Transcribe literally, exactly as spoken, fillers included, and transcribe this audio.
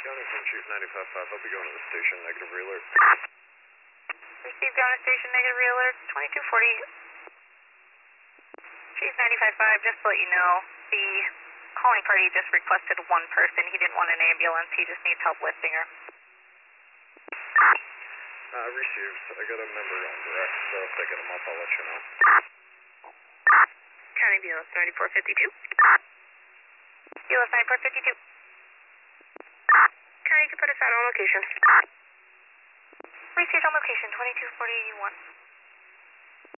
County from Chief ninety-five five, I'll be going to the station, negative realert. Received down to station, negative realert, twenty-two forty. Chief ninety-five five, just to let you know, the calling party just requested one person. He didn't want an ambulance, he just needs help lifting her. Uh, received. I got a member on direct, so if they get him up, I'll let you know. County B L S ninety-four fifty-two. B L S ninety-four fifty-two. County, you can put us out on location. Received on location, twenty-two forty-one.